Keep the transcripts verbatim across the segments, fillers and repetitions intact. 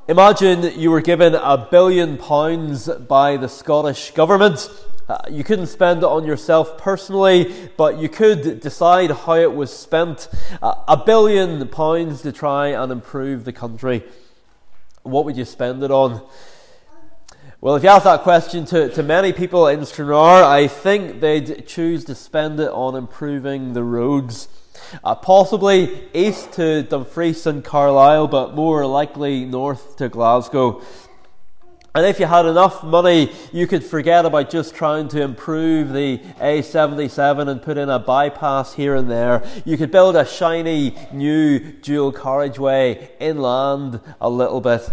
Imagine you were given a billion pounds by the Scottish government. Uh, you couldn't spend it on yourself personally, but you could decide how it was spent. Uh, a billion pounds to try and improve the country. What would you spend it on? Well, if you ask that question to, to many people in Stranraer, I think they'd choose to spend it on improving the roads. Uh, possibly east to Dumfries and Carlisle, but more likely north to Glasgow. And if you had enough money, you could forget about just trying to improve the A seventy-seven and put in a bypass here and there. You could build a shiny new dual carriageway inland a little bit.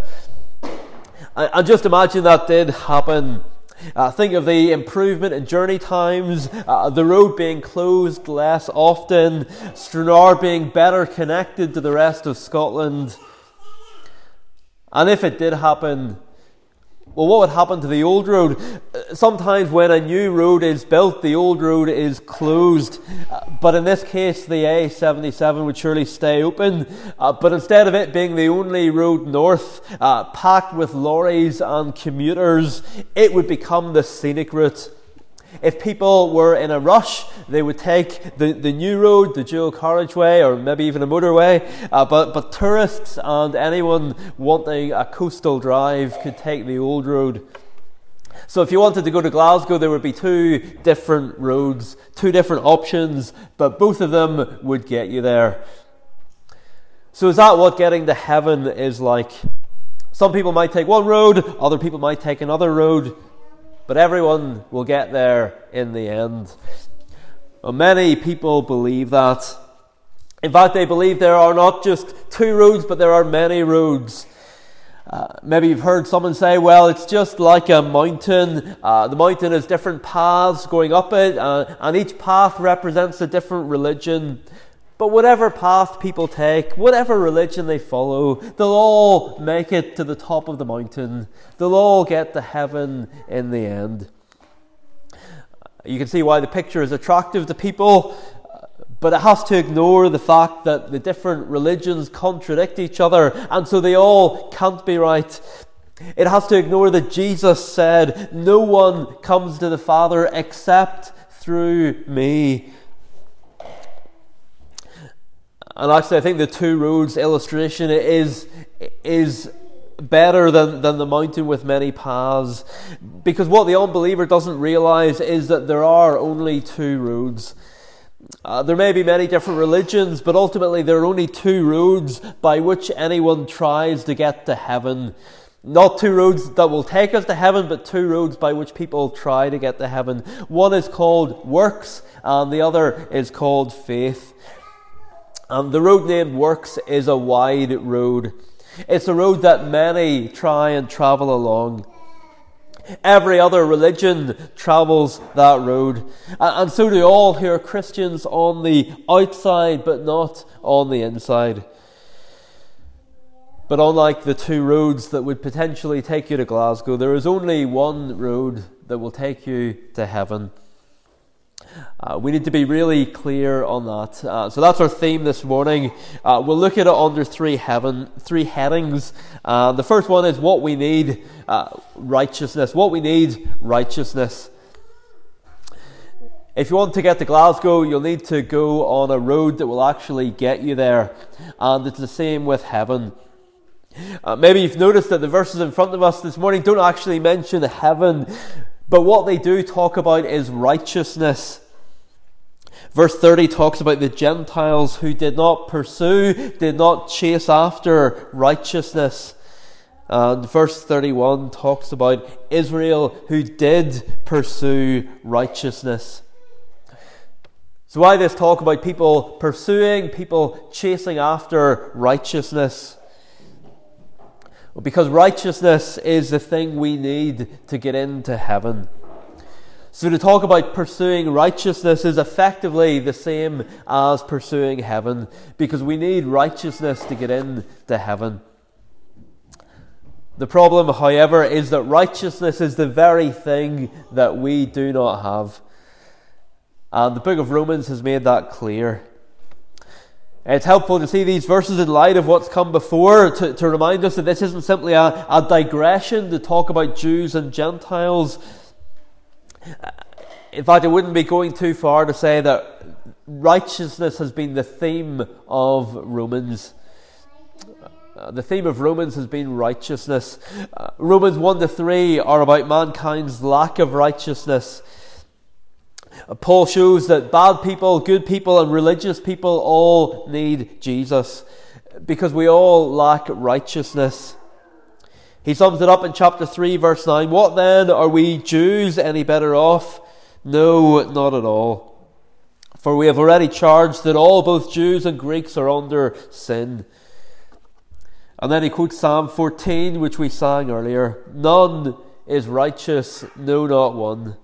And just imagine that did happen. Uh, think of the improvement in journey times, uh, the road being closed less often, Stranraer being better connected to the rest of Scotland. And if it did happen, well, what would happen to the old road? Sometimes when a new road is built, the old road is closed. Uh, but in this case, the A seventy-seven would surely stay open. Uh, but instead of it being the only road north, uh, packed with lorries and commuters, it would become the scenic route. If people were in a rush, they would take the, the new road, the dual carriageway, or maybe even a motorway. Uh, but, but tourists and anyone wanting a coastal drive could take the old road. So if you wanted to go to Glasgow, there would be two different roads, two different options, but both of them would get you there. So is that what getting to heaven is like? Some people might take one road, other people might take another road. But everyone will get there in the end. Well, many people believe that. In fact, they believe there are not just two roads, but there are many roads. Uh, maybe you've heard someone say, well, it's just like a mountain. Uh, the mountain has different paths going up it, uh, and each path represents a different religion. But whatever path people take, whatever religion they follow, they'll all make it to the top of the mountain. They'll all get to heaven in the end. You can see why the picture is attractive to people, but it has to ignore the fact that the different religions contradict each other, and so they all can't be right. It has to ignore that Jesus said, "No one comes to the Father except through me." And actually, I think the two roads illustration is is better than, than the mountain with many paths. Because what the unbeliever doesn't realize is that there are only two roads. Uh, there may be many different religions, but ultimately there are only two roads by which anyone tries to get to heaven. Not two roads that will take us to heaven, but two roads by which people try to get to heaven. One is called works, and the other is called faith. Um, the road named Works is a wide road. It's a road that many try and travel along. Every other religion travels that road. And, and so do all who are Christians on the outside, but not on the inside. But unlike the two roads that would potentially take you to Glasgow, there is only one road that will take you to heaven. Uh, we need to be really clear on that. Uh, so that's our theme this morning. Uh, we'll look at it under three heaven, three headings. Uh, the first one is what we need, uh, righteousness. What we need, righteousness. If you want to get to Glasgow, you'll need to go on a road that will actually get you there. And it's the same with heaven. Uh, maybe you've noticed that the verses in front of us this morning don't actually mention heaven, but what they do talk about is righteousness. Verse thirty talks about the Gentiles who did not pursue, did not chase after righteousness. And verse thirty-one talks about Israel who did pursue righteousness. So why this talk about people pursuing, people chasing after righteousness? Well, because righteousness is the thing we need to get into heaven. So to talk about pursuing righteousness is effectively the same as pursuing heaven, because we need righteousness to get into heaven. The problem, however, is that righteousness is the very thing that we do not have. And the book of Romans has made that clear. It's helpful to see these verses in light of what's come before, to, to remind us that this isn't simply a, a digression to talk about Jews and Gentiles. In fact, it wouldn't be going too far to say that righteousness has been the theme of Romans. Uh, the theme of Romans has been righteousness. Uh, Romans one to three are about mankind's lack of righteousness. Uh, Paul shows that bad people, good people, and religious people all need Jesus because we all lack righteousness. He sums it up in chapter three, verse nine. What then? Are we Jews any better off? No, not at all. For we have already charged that all, both Jews and Greeks, are under sin. And then he quotes Psalm fourteen, which we sang earlier. None is righteous, no, not one.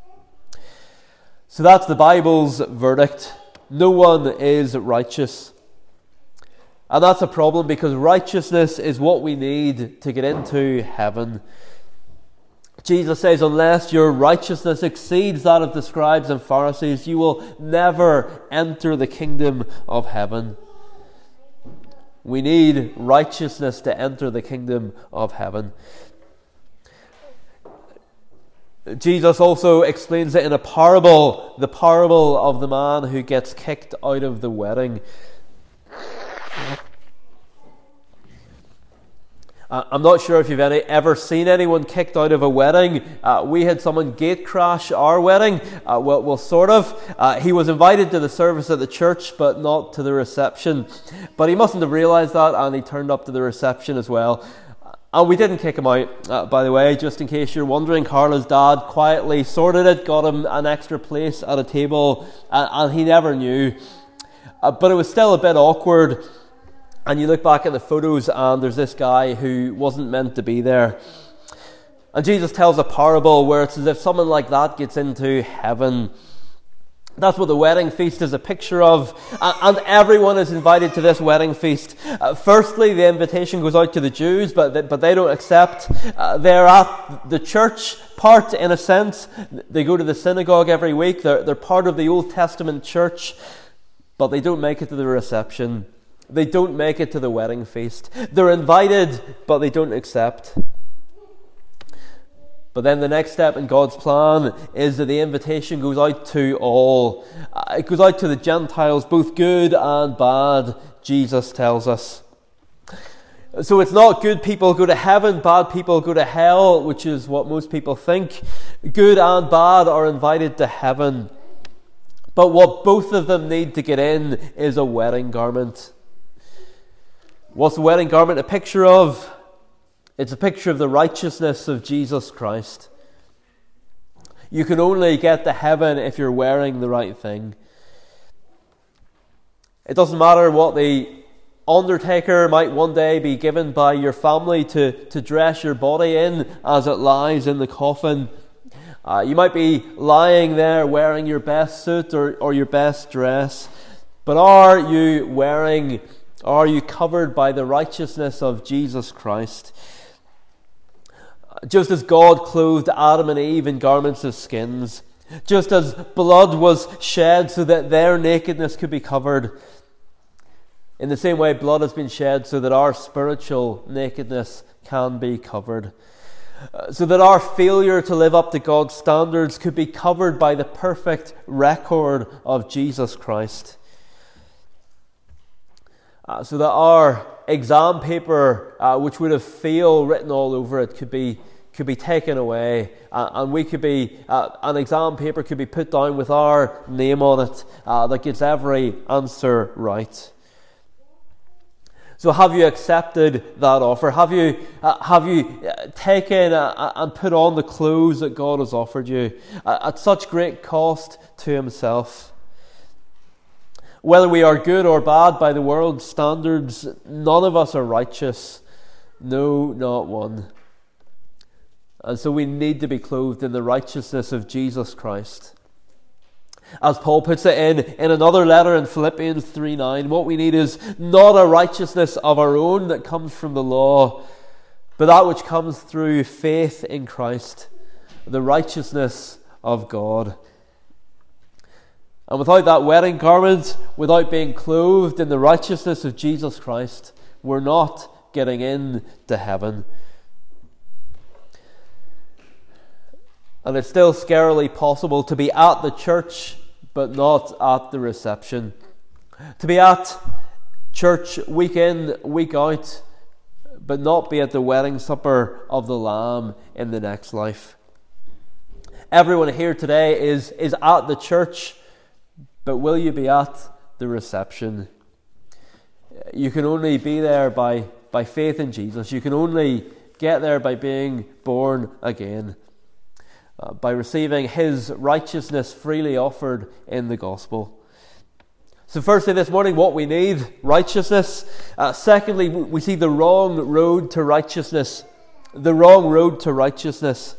So that's the Bible's verdict. No one is righteous. And that's a problem because righteousness is what we need to get into heaven. Jesus says, unless your righteousness exceeds that of the scribes and Pharisees, you will never enter the kingdom of heaven. We need righteousness to enter the kingdom of heaven. Jesus also explains it in a parable, the parable of the man who gets kicked out of the wedding. I'm not sure if you've any, ever seen anyone kicked out of a wedding. Uh, we had someone gate crash our wedding. Uh, well, well, sort of. Uh, he was invited to the service at the church, but not to the reception. But he mustn't have realised that, and he turned up to the reception as well. And we didn't kick him out, uh, by the way, just in case you're wondering. Carla's dad quietly sorted it, got him an extra place at a table, and, and he never knew. Uh, but it was still a bit awkward. And you look back at the photos and there's this guy who wasn't meant to be there. And Jesus tells a parable where it's as if someone like that gets into heaven. That's what the wedding feast is a picture of. And everyone is invited to this wedding feast. Uh, firstly, the invitation goes out to the Jews, but they, but they don't accept. Uh, they're at the church part, in a sense. They go to the synagogue every week. They're, they're part of the Old Testament church, but they don't make it to the reception. They don't make it to the wedding feast. They're invited, but they don't accept. But then the next step in God's plan is that the invitation goes out to all. It goes out to the Gentiles, both good and bad, Jesus tells us. So it's not good people go to heaven, bad people go to hell, which is what most people think. Good and bad are invited to heaven. But what both of them need to get in is a wedding garment. What's the wedding garment a picture of? It's a picture of the righteousness of Jesus Christ. You can only get to heaven if you're wearing the right thing. It doesn't matter what the undertaker might one day be given by your family to, to dress your body in as it lies in the coffin. Uh, you might be lying there wearing your best suit or, or your best dress. But are you wearing, are you covered by the righteousness of Jesus Christ? Just as God clothed Adam and Eve in garments of skins, just as blood was shed so that their nakedness could be covered, in the same way blood has been shed so that our spiritual nakedness can be covered. Uh, so that our failure to live up to God's standards could be covered by the perfect record of Jesus Christ. Uh, so that our exam paper, uh, which would have fail written all over it, could be could be taken away, uh, and we could be uh, an exam paper could be put down with our name on it uh, that gets every answer right. So, have you accepted that offer? Have you uh, have you taken uh, and put on the clothes that God has offered you uh, at such great cost to Himself? Whether we are good or bad by the world's standards, none of us are righteous. No, not one. And so we need to be clothed in the righteousness of Jesus Christ. As Paul puts it in, in another letter in Philippians three nine, what we need is not a righteousness of our own that comes from the law, but that which comes through faith in Christ, the righteousness of God. And without that wedding garment, without being clothed in the righteousness of Jesus Christ, we're not getting into heaven. And it's still scarily possible to be at the church, but not at the reception. To be at church week in, week out, but not be at the wedding supper of the Lamb in the next life. Everyone here today is, is at the church, but will you be at the reception? You can only be there by, by faith in Jesus. You can only get there by being born again, uh, by receiving His righteousness freely offered in the gospel. So firstly this morning, what we need, righteousness. Uh, secondly, we see the wrong road to righteousness. The wrong road to righteousness.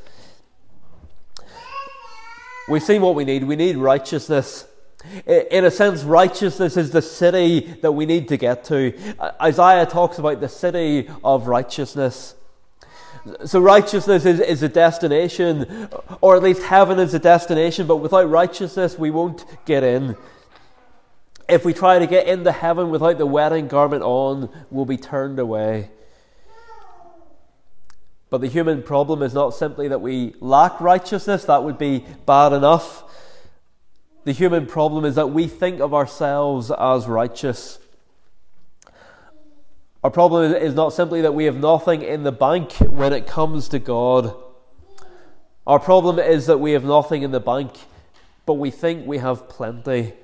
We've seen what we need. We need righteousness. In a sense, righteousness is the city that we need to get to. Isaiah talks about the city of righteousness. So righteousness is, is a destination, or at least heaven is a destination, but without righteousness we won't get in. If we try to get into heaven without the wedding garment on, we'll be turned away. But the human problem is not simply that we lack righteousness. That would be bad enough. The human problem is that we think of ourselves as righteous. Our problem is not simply that we have nothing in the bank when it comes to God. Our problem is that we have nothing in the bank, but we think we have plenty.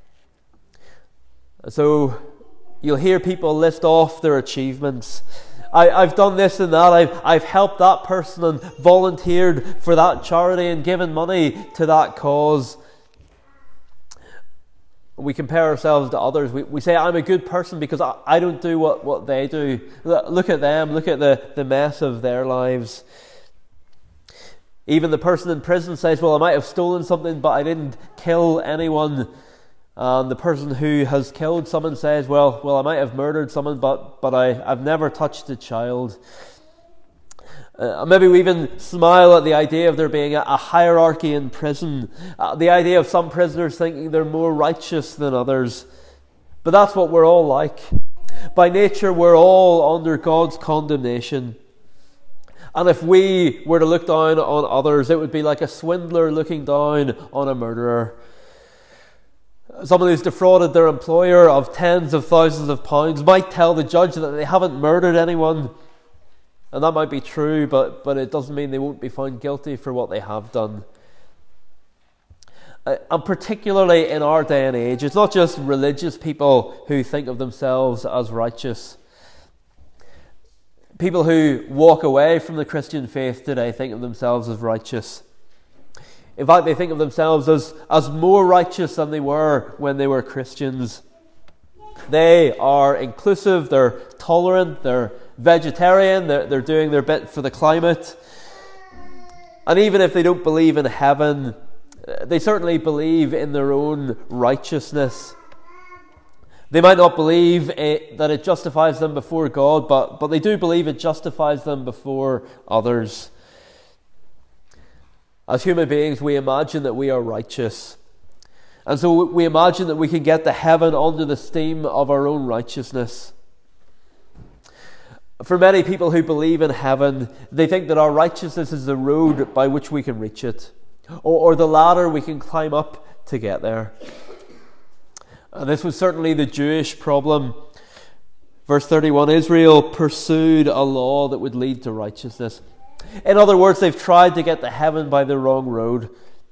So you'll hear people list off their achievements. I, I've done this and that. I've, I've helped that person and volunteered for that charity and given money to that cause. We compare ourselves to others. We, we say, I'm a good person because I, I don't do what, what they do. Look at them. Look at the, the mess of their lives. Even the person in prison says, well, I might have stolen something, but I didn't kill anyone. And the person who has killed someone says, well, well, I might have murdered someone, but, but I, I've never touched a child. Uh, maybe we even smile at the idea of there being a, a hierarchy in prison. Uh, the idea of some prisoners thinking they're more righteous than others. But that's what we're all like. By nature, we're all under God's condemnation. And if we were to look down on others, it would be like a swindler looking down on a murderer. Someone who's defrauded their employer of tens of thousands of pounds might tell the judge that they haven't murdered anyone. And that might be true, but, but it doesn't mean they won't be found guilty for what they have done. Uh, and particularly in our day and age, it's not just religious people who think of themselves as righteous. People who walk away from the Christian faith today think of themselves as righteous. In fact, they think of themselves as, as more righteous than they were when they were Christians. They are inclusive, they're tolerant, they're vegetarian, they're, they're doing their bit for the climate. And even if they don't believe in heaven, they certainly believe in their own righteousness. They might not believe it, that it justifies them before God, but, but they do believe it justifies them before others. As human beings, we imagine that we are righteous. And so we imagine that we can get to heaven under the steam of our own righteousness. For many people who believe in heaven, they think that our righteousness is the road by which we can reach it, or, or the ladder we can climb up to get there. And this was certainly the Jewish problem. Verse thirty-one, Israel pursued a law that would lead to righteousness. In other words, they've tried to get to heaven by the wrong road.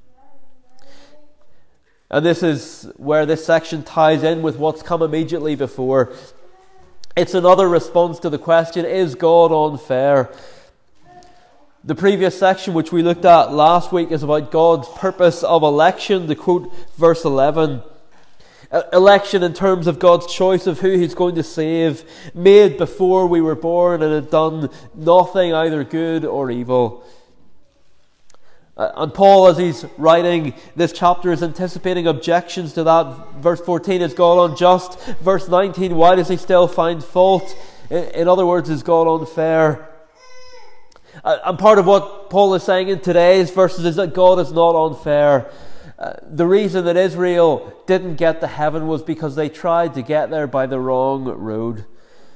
And this is where this section ties in with what's come immediately before. It's another response to the question, is God unfair? The previous section, which we looked at last week, is about God's purpose of election. To quote verse eleven, election in terms of God's choice of who He's going to save, made before we were born and had done nothing either good or evil. Uh, and Paul, as he's writing this chapter, is anticipating objections to that. Verse fourteen, is God unjust? Verse nineteen, why does He still find fault? In, in other words, is God unfair? Uh, and part of what Paul is saying in today's verses is that God is not unfair. Uh, the reason that Israel didn't get to heaven was because they tried to get there by the wrong road.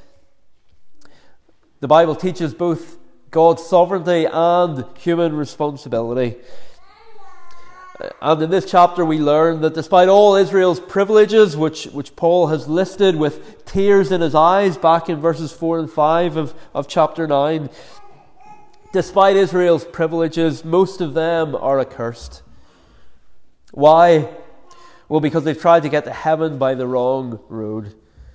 The Bible teaches both God's sovereignty and human responsibility. And in this chapter we learn that despite all Israel's privileges, which, which Paul has listed with tears in his eyes back in verses four and five of, of chapter nine, despite Israel's privileges, most of them are accursed. Why? Well, because they've tried to get to heaven by the wrong road.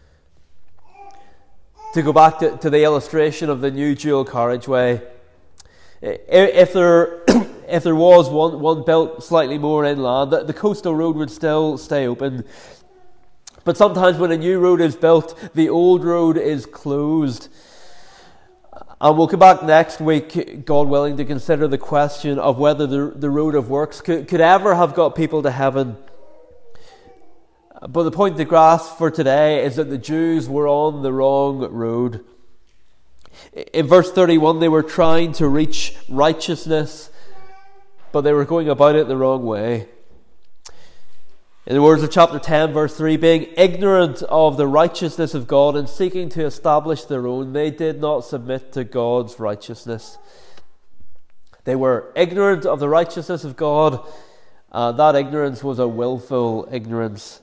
To go back to, to the illustration of the new dual carriageway, if there if there was one, one built slightly more inland, the, the coastal road would still stay open. But sometimes when a new road is built, the old road is closed. And we'll come back next week, God willing, to consider the question of whether the, the road of works could, could ever have got people to heaven. But the point to grasp for today is that the Jews were on the wrong road. In verse thirty-one, they were trying to reach righteousness, but they were going about it the wrong way. In the words of chapter ten, verse three, being ignorant of the righteousness of God and seeking to establish their own, they did not submit to God's righteousness. They were ignorant of the righteousness of God, and that ignorance was a willful ignorance.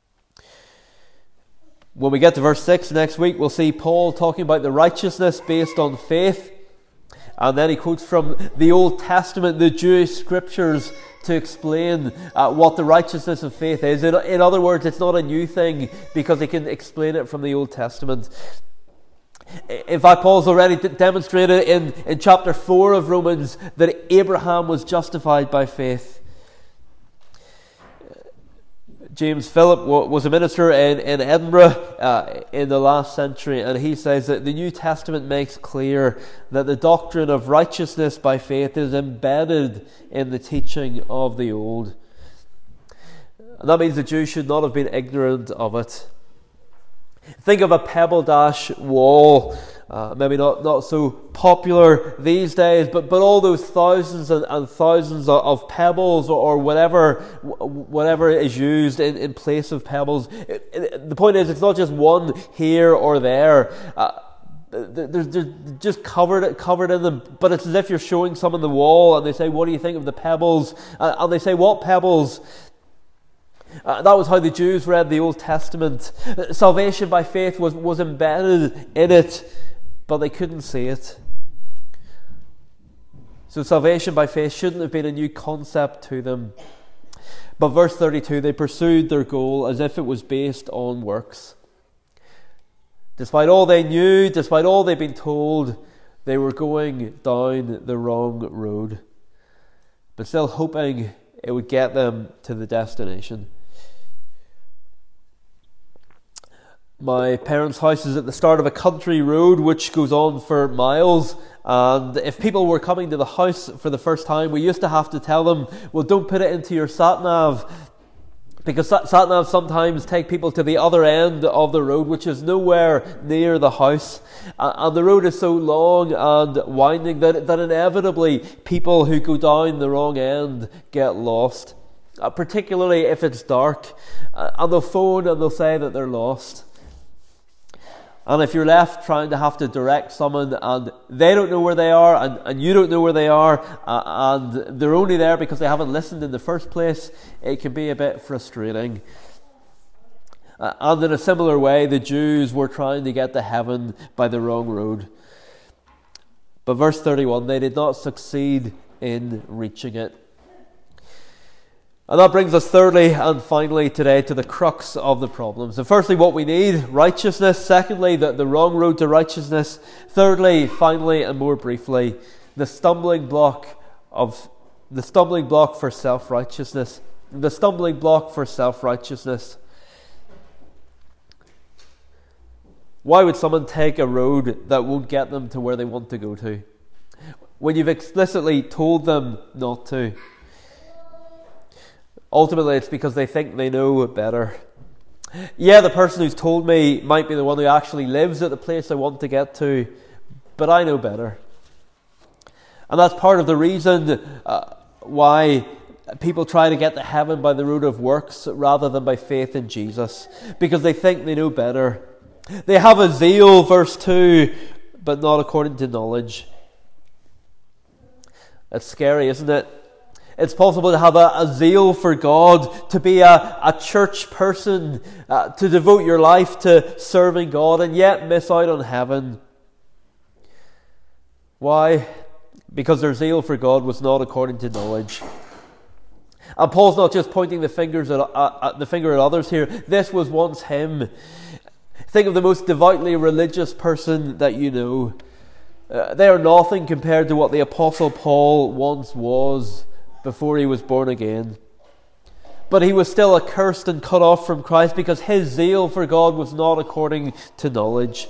When we get to verse six next week, we'll see Paul talking about the righteousness based on faith. And then he quotes from the Old Testament, the Jewish scriptures, to explain uh, what the righteousness of faith is. In, in other words, it's not a new thing because he can explain it from the Old Testament. In fact, Paul's already d- demonstrated in, in chapter four of Romans that Abraham was justified by faith. James Philip was a minister in, in Edinburgh uh, in the last century, and he says that the New Testament makes clear that the doctrine of righteousness by faith is embedded in the teaching of the Old. And that means the Jews should not have been ignorant of it. Think of a pebble dash wall, uh, maybe not, not so popular these days, but, but all those thousands and, and thousands of, of pebbles or, or whatever whatever is used in, in place of pebbles. It, it, the point is, it's not just one here or there. Uh, they're, they're just covered covered in them, but it's as if you're showing some on the wall and they say, what do you think of the pebbles? Uh, and they say, what pebbles? Uh, that was how the Jews read the Old Testament. Salvation by faith was, was embedded in it, but they couldn't see it. So salvation by faith shouldn't have been a new concept to them. But verse thirty-two, they pursued their goal as if it was based on works. Despite all they knew, despite all they'd been told, they were going down the wrong road, but still hoping it would get them to the destination. My parents' house is at the start of a country road which goes on for miles, and if people were coming to the house for the first time, we used to have to tell them, well, don't put it into your sat-nav, because sat-navs sometimes take people to the other end of the road, which is nowhere near the house, and the road is so long and winding that, that inevitably people who go down the wrong end get lost, uh, particularly if it's dark, uh, and they'll phone and they'll say that they're lost. And if you're left trying to have to direct someone and they don't know where they are and, and you don't know where they are uh, and they're only there because they haven't listened in the first place, it can be a bit frustrating. Uh, and in a similar way, the Jews were trying to get to heaven by the wrong road. But verse thirty-one, they did not succeed in reaching it. And that brings us thirdly and finally today to the crux of the problem. So firstly, what we need, righteousness. Secondly, the, the wrong road to righteousness. Thirdly, finally, and more briefly, the stumbling block of the stumbling block for self-righteousness. The stumbling block for self-righteousness. Why would someone take a road that won't get them to where they want to go to, when you've explicitly told them not to? Ultimately, it's because they think they know better. Yeah, the person who's told me might be the one who actually lives at the place I want to get to, but I know better. And that's part of the reason uh, why People try to get to heaven by the route of works rather than by faith in Jesus, because they think they know better. They have a zeal, verse two, but not according to knowledge. It's scary, isn't it? It's possible to have a, a zeal for God, to be a, a church person, uh, to devote your life to serving God, and yet miss out on heaven. Why? Because their zeal for God was not according to knowledge. And Paul's not just pointing the fingers at, at, at the finger at others here. This was once him. Think of the most devoutly religious person that you know. Uh, they are nothing compared to what the Apostle Paul once was before he was born again. But he was still accursed and cut off from Christ because his zeal for God was not according to knowledge.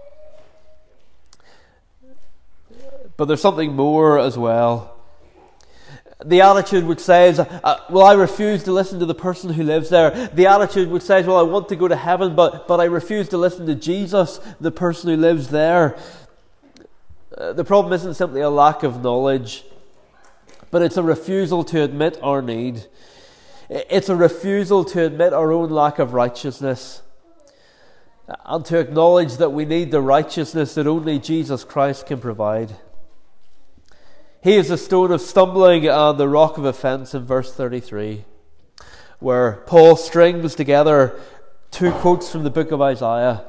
But there's something more as well. The attitude which says, uh, well, I refuse to listen to the person who lives there. The attitude which says, well, I want to go to heaven, but, but I refuse to listen to Jesus, the person who lives there. Uh, the problem isn't simply a lack of knowledge, but it's a refusal to admit our need. It's a refusal to admit our own lack of righteousness, and to acknowledge that we need the righteousness that only Jesus Christ can provide. He is the stone of stumbling and the rock of offence in verse thirty-three, where Paul strings together two quotes from the book of Isaiah.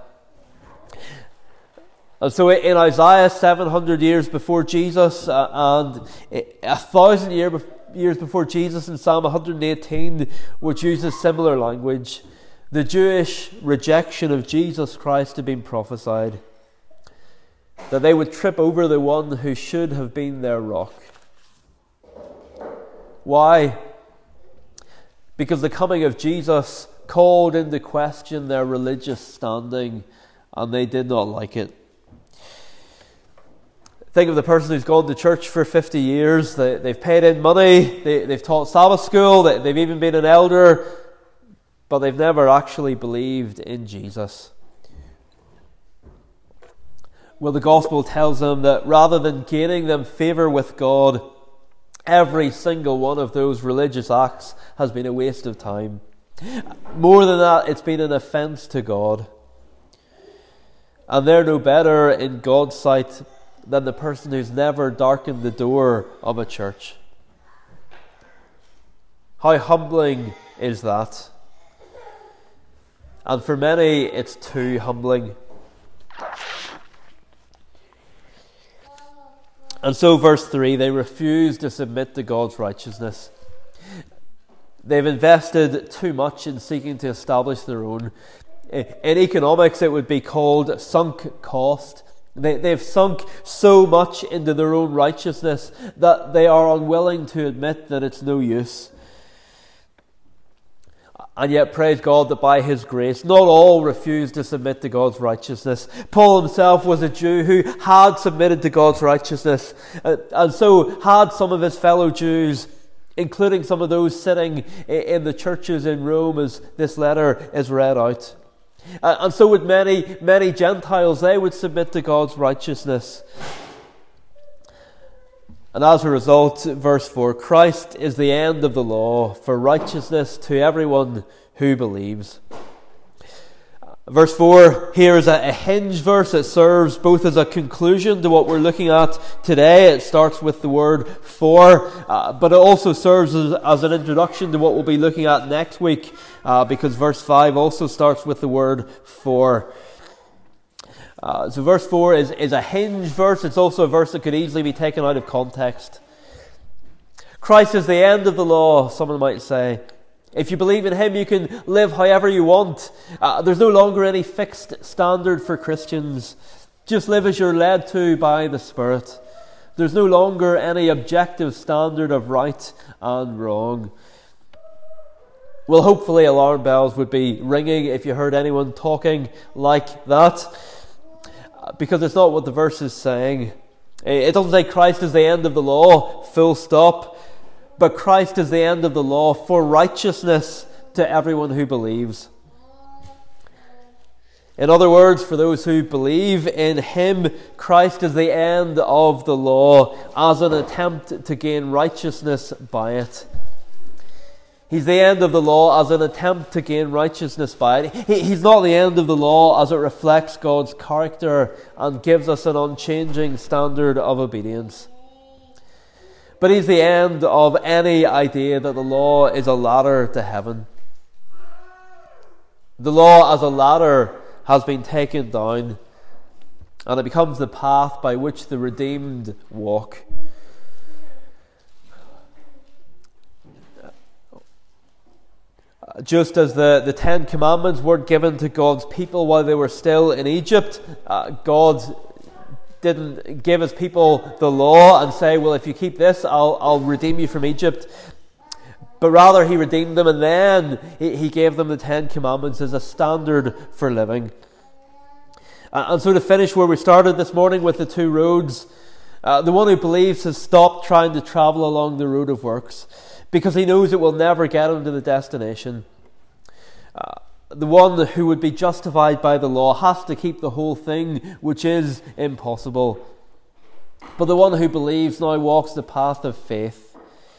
And so in Isaiah, seven hundred years before Jesus, uh, and a thousand year, years before Jesus in Psalm one hundred eighteen, which uses similar language, the Jewish rejection of Jesus Christ had been prophesied. That they would trip over the one who should have been their rock. Why? Because the coming of Jesus called into question their religious standing, and they did not like it. Think of the person who's gone to church for fifty years. They, they've paid in money, they, they've taught Sabbath school, they, they've even been an elder, but they've never actually believed in Jesus. Well, the gospel tells them that rather than gaining them favour with God, every single one of those religious acts has been a waste of time. More than that, it's been an offence to God. And they're no better in God's sight than the person who's never darkened the door of a church. How humbling is that? And for many, it's too humbling. And so, verse three, they refuse to submit to God's righteousness. They've invested too much in seeking to establish their own. In economics, it would be called sunk cost. They, they've sunk so much into their own righteousness that they are unwilling to admit that it's no use. And yet, praise God that by His grace, not all refused to submit to God's righteousness. Paul himself was a Jew who had submitted to God's righteousness, and so had some of his fellow Jews, including some of those sitting in the churches in Rome as this letter is read out. And so would many, many Gentiles. They would submit to God's righteousness. And as a result, verse four, Christ is the end of the law for righteousness to everyone who believes. Verse four here is a, a hinge verse. It serves both as a conclusion to what we're looking at today. It starts with the word for, uh, but it also serves as, as an introduction to what we'll be looking at next week, uh, because verse five also starts with the word for. Uh, so verse four is, is a hinge verse. It's also a verse that could easily be taken out of context. Christ is the end of the law, someone might say. If you believe in Him, you can live however you want. Uh, there's no longer any fixed standard for Christians. Just live as you're led to by the Spirit. There's no longer any objective standard of right and wrong. Well, hopefully alarm bells would be ringing if you heard anyone talking like that, because it's not what the verse is saying. It doesn't say Christ is the end of the law, full stop. But Christ is the end of the law for righteousness to everyone who believes. In other words, for those who believe in Him, Christ is the end of the law as an attempt to gain righteousness by it. He's the end of the law as an attempt to gain righteousness by it. He, he's not the end of the law as it reflects God's character and gives us an unchanging standard of obedience. But he's the end of any idea that the law is a ladder to heaven. The law as a ladder has been taken down, and it becomes the path by which the redeemed walk. Just as the, the Ten Commandments weren't given to God's people while they were still in Egypt, uh, God didn't give his people the law and say, well, if you keep this, I'll, I'll redeem you from Egypt. But rather, he redeemed them, and then he, he gave them the Ten Commandments as a standard for living. Uh, and so to finish where we started this morning with the two roads, uh, the one who believes has stopped trying to travel along the road of works, because he knows it will never get him to the destination. Uh, the one who would be justified by the law has to keep the whole thing, which is impossible. But the one who believes now walks the path of faith.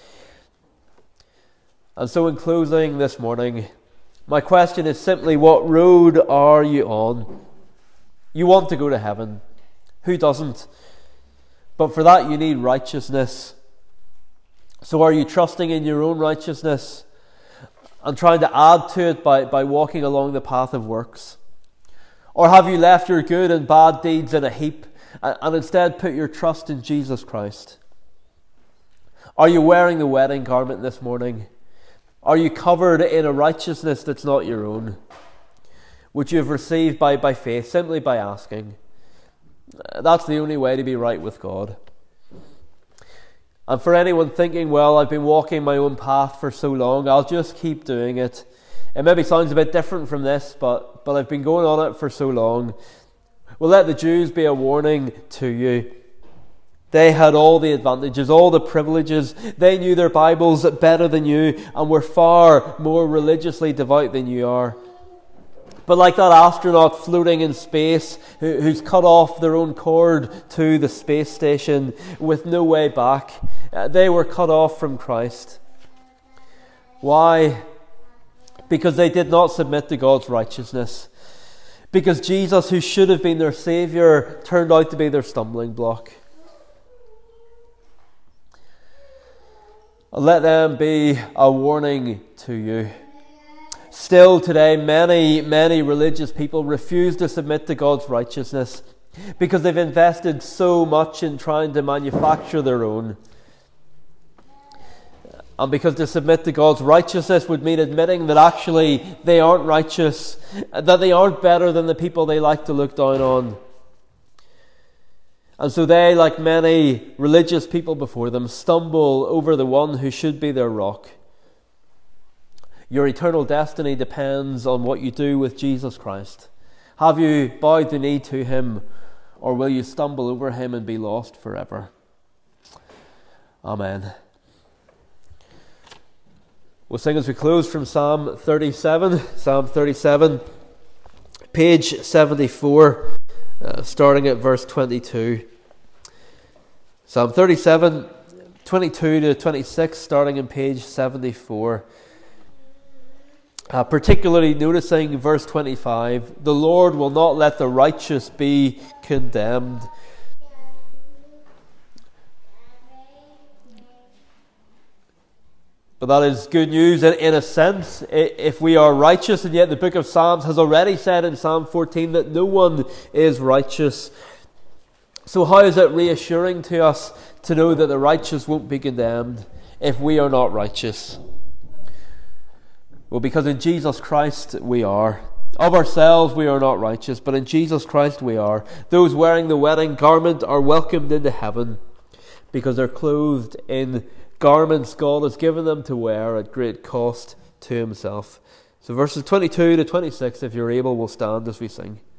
And so in closing this morning, my question is simply, what road are you on? You want to go to heaven. Who doesn't? But for that you need righteousness. So are you trusting in your own righteousness and trying to add to it by, by walking along the path of works? Or have you left your good and bad deeds in a heap and, and instead put your trust in Jesus Christ? Are you wearing the wedding garment this morning? Are you covered in a righteousness that's not your own, which you have received by, by faith, simply by asking? That's the only way to be right with God. And for anyone thinking, well, I've been walking my own path for so long, I'll just keep doing it. It maybe sounds a bit different from this, but, but I've been going on it for so long. Well, let the Jews be a warning to you. They had all the advantages, all the privileges. They knew their Bibles better than you and were far more religiously devout than you are. But like that astronaut floating in space who, who's cut off their own cord to the space station with no way back, uh, they were cut off from Christ. Why? Because they did not submit to God's righteousness. Because Jesus, who should have been their Saviour, turned out to be their stumbling block. Let them be a warning to you. Still today, many, many religious people refuse to submit to God's righteousness because they've invested so much in trying to manufacture their own. And because to submit to God's righteousness would mean admitting that actually they aren't righteous, that they aren't better than the people they like to look down on. And so they, like many religious people before them, stumble over the one who should be their rock. Your eternal destiny depends on what you do with Jesus Christ. Have you bowed the knee to him, or will you stumble over him and be lost forever? Amen. We'll sing as we close from Psalm thirty-seven. Psalm thirty-seven, page seventy-four, uh, starting at verse twenty-two. Psalm thirty-seven, twenty-two to twenty-six, starting in page seventy-four. Uh, particularly noticing verse twenty-five, the Lord will not let the righteous be condemned. But that is good news in, in a sense, if we are righteous, and yet the book of Psalms has already said in Psalm fourteen that no one is righteous. So how is it reassuring to us to know that the righteous won't be condemned if we are not righteous? Well, because in Jesus Christ we are. Of ourselves we are not righteous, but in Jesus Christ we are. Those wearing the wedding garment are welcomed into heaven because they're clothed in garments God has given them to wear at great cost to himself. So verses twenty-two to twenty-six, if you're able, we'll stand as we sing.